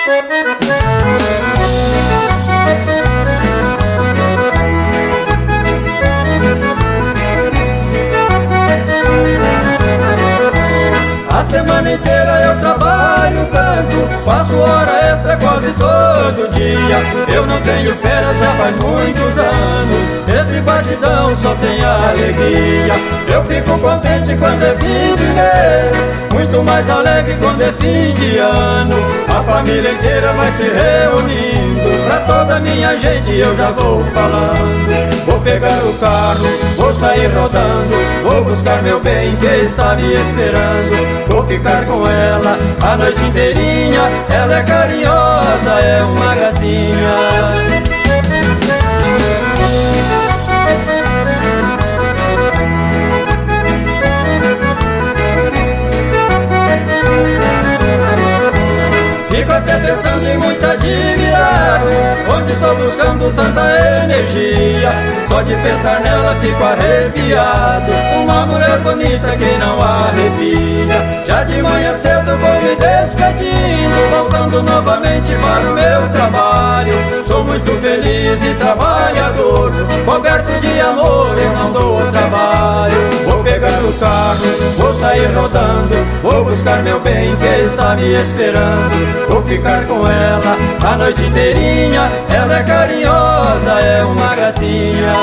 A semana inteira eu trabalho, canto, faço hora extra quase todo dia. Eu não tenho férias já faz muitos anos, esse batidão só tem alegria. Eu fico contente quando é fim de mês, muito mais alegre quando é fim de ano. A família inteira vai se reunindo, pra toda a minha gente eu já vou falando. Vou pegar o carro, vou sair rodando, vou buscar meu bem que está me esperando. Vou ficar com ela a noite inteirinha, ela é carinhosa, é uma gracinha. Fico até pensando e muito admirado, onde estou buscando tanta energia. Só de pensar nela fico arrepiado, uma mulher bonita que não arrepia. Já de manhã cedo vou me despedindo, voltando novamente para o meu trabalho. Sou muito feliz e trabalhador, coberto de amor eu não dou trabalho. Vou pegar o carro, vou sair rodando, vou buscar meu bem que está me esperando. Vou ficar com ela a noite inteirinha, ela é carinhosa, é uma gracinha.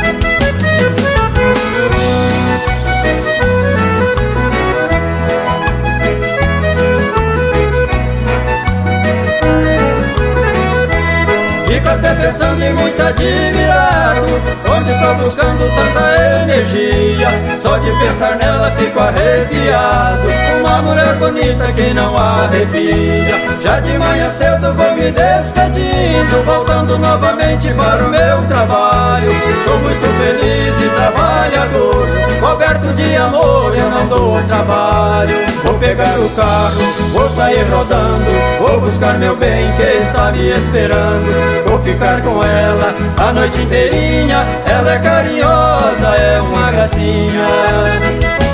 Fico até pensando e muito admirado, onde estou buscando tanta energia. Só de pensar nela fico arrepiado, uma mulher bonita que não arrepia. Já de manhã cedo vou me despedindo, voltando novamente para o meu trabalho. Sou muito feliz e trabalhador, coberto de amor eu não dou trabalho. Vou pegar o carro, vou sair rodando, vou buscar meu bem que está me esperando. Vou ficar com ela a noite inteirinha, ela é carinhosa, é uma gracinha.